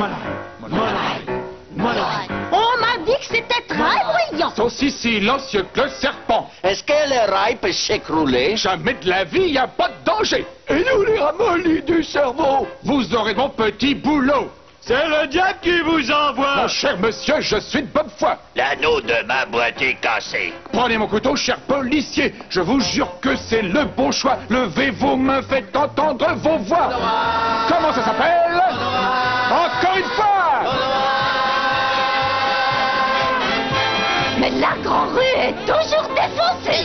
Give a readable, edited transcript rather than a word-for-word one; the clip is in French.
On m'a dit que c'était très bruyant. Aussi silencieux que le serpent. Est-ce que le rail peut s'écrouler? Jamais de la vie, y a pas de danger. Et nous les ramollis du cerveau? Vous aurez mon petit boulot. C'est le diable qui vous envoie. Mon cher monsieur, je suis de bonne foi. L'anneau de ma boîte est cassé. Prenez mon couteau, cher policier. Je vous jure que c'est le bon choix. Levez vos mains, faites entendre vos voix. Comment ça s'appelle? Encore une fois. Mais la grande rue est toujours défoncée.